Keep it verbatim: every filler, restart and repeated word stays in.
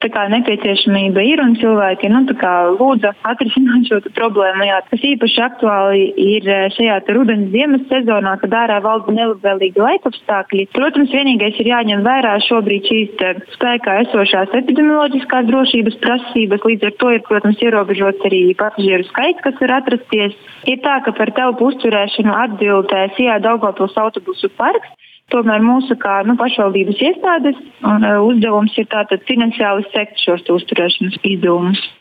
tā kā nepieciešamība ir un cilvēki, nu, tā kā lūdza atrisināt šo problēmu, jā, kas īpaši aktuāli ir šajā te rudens ziemas sezonā, kad ārā valda nelabvēlīgi laikapstākļi. Protams, vienīgais ir jāņem vērā šobrīd šīs te spēkā esošās epidemioloģiskās drošības prasības, līdz ar to ir, protams, ierobežots arī pasažieru skaits, kas var atrasties. Ir tā, ka par telpu uzturēšanu atbild Sijā Daugavpils autobusu parks. Tomēr mūsu kā nu, pašvaldības iestādes un uh, uzdevums ir tātad finansiāli sekt šos uzturēšanas izdevumus.